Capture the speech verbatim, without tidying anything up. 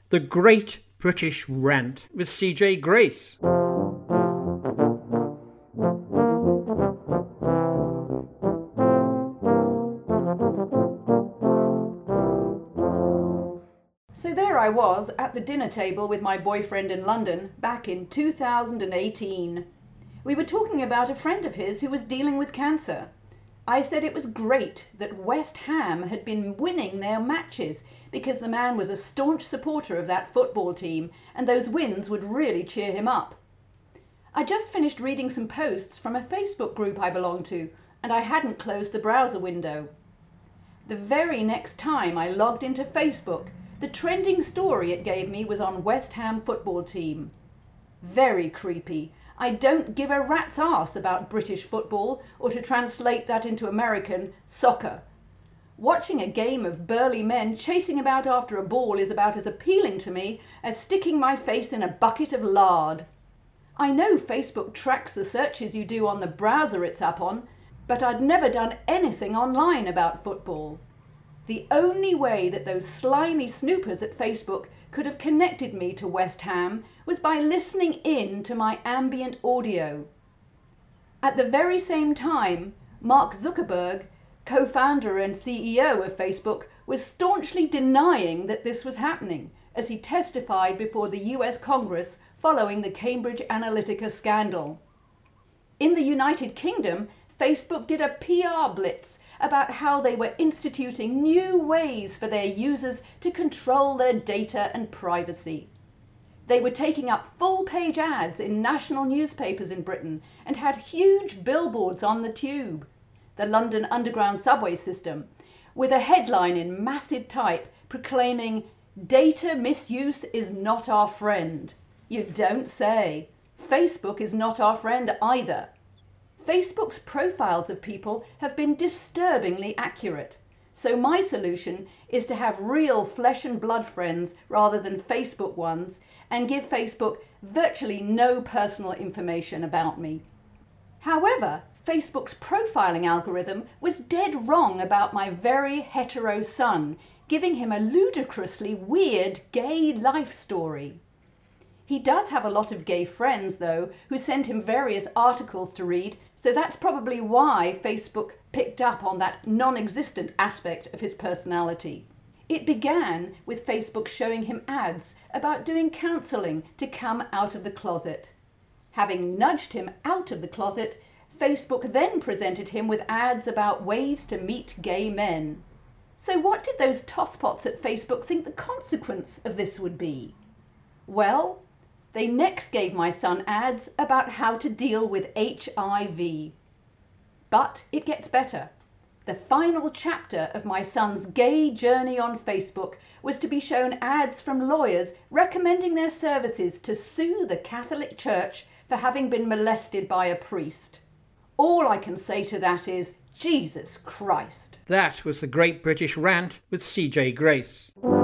The Great British Rant with C J Grace. So there I was at the dinner table with my boyfriend in London back in two thousand eighteen. We were talking about a friend of his who was dealing with cancer. I said it was great that West Ham had been winning their matches because the man was a staunch supporter of that football team and those wins would really cheer him up. I just finished reading some posts from a Facebook group I belong to and I hadn't closed the browser window. The very next time I logged into Facebook, the trending story it gave me was on West Ham football team. Very creepy. I don't give a rat's arse about British football, or to translate that into American, soccer. Watching a game of burly men chasing about after a ball is about as appealing to me as sticking my face in a bucket of lard. I know Facebook tracks the searches you do on the browser it's up on, but I'd never done anything online about football. The only way that those slimy snoopers at Facebook could have connected me to West Ham was by listening in to my ambient audio. At the very same time, Mark Zuckerberg, co-founder and C E O of Facebook, was staunchly denying that this was happening as he testified before the U S Congress following the Cambridge Analytica scandal. In the United Kingdom, Facebook did a P R blitz about how they were instituting new ways for their users to control their data and privacy. They were taking up full-page ads in national newspapers in Britain and had huge billboards on the Tube, the London Underground subway system, with a headline in massive type proclaiming, "Data misuse is not our friend." You don't say. Facebook is not our friend either. Facebook's profiles of people have been disturbingly accurate. So my solution is to have real flesh and blood friends rather than Facebook ones and give Facebook virtually no personal information about me. However, Facebook's profiling algorithm was dead wrong about my very hetero son, giving him a ludicrously weird gay life story. He does have a lot of gay friends, though, who send him various articles to read, so that's probably why Facebook picked up on that non-existent aspect of his personality. It began with Facebook showing him ads about doing counselling to come out of the closet. Having nudged him out of the closet, Facebook then presented him with ads about ways to meet gay men. So what did those tosspots at Facebook think the consequence of this would be? Well, they next gave my son ads about how to deal with H I V. But it gets better. The final chapter of my son's gay journey on Facebook was to be shown ads from lawyers recommending their services to sue the Catholic Church for having been molested by a priest. All I can say to that is, Jesus Christ. That was the Great British Rant with C J Grace.